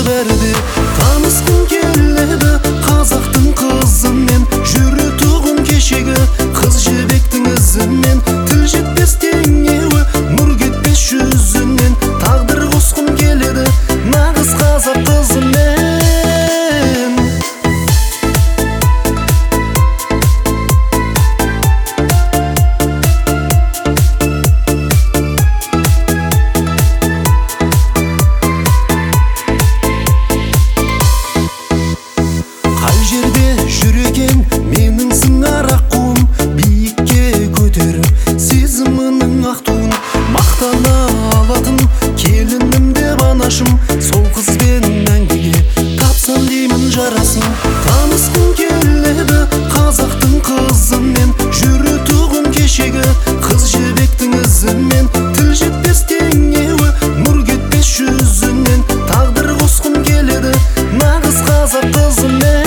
бәрде. Танысқым келеді қазақтың қызымен, жүрі тұғын кешегі қыз жібектің ізімен. Тіл жетпес теңеуі, нұр кетпес жүзінен, тағдыр қосқым келеді нағыз қазақ қызымен. Қай жерде жүр екен менің сыңар аққуым, биікке көтеріп сезімінің ақ туын. Мақтана алатын келінім деп анашым, сол қызбен мәңгіге тапсам деймін жарасын. Танысқым келеді қазақтың қызымен, жүрі тұғын кешегі қыз жібектің ізімен. Тіл жетпес теңеуі, нұр кетпес жүзінен, тағдыр қосқым келеді нағыз қазақ қызымен.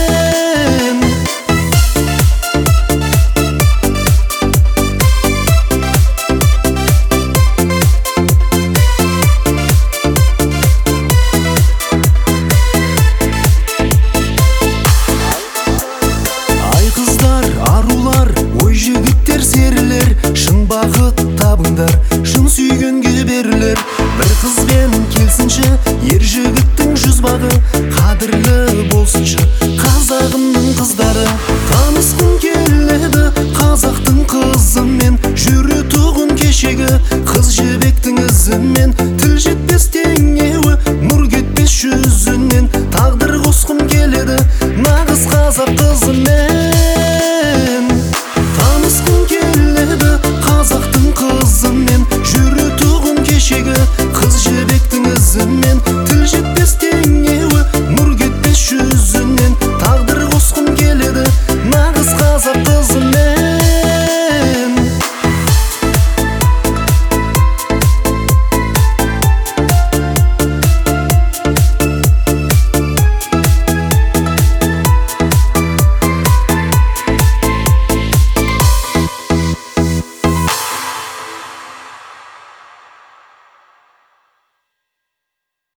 Ой жігіттер серілер, шын бақыт табыңдар, шын сүйгенге берілер. Бір қызбен келсінші, ер жігіттің жүз бағы, қадірлі болсыншы қазағымның қыздары. Танысқым келеді қазақтың қызымен, жүрі тұғын кешегі қыз жібектің ізімен. Тіл жетпес теңеуі,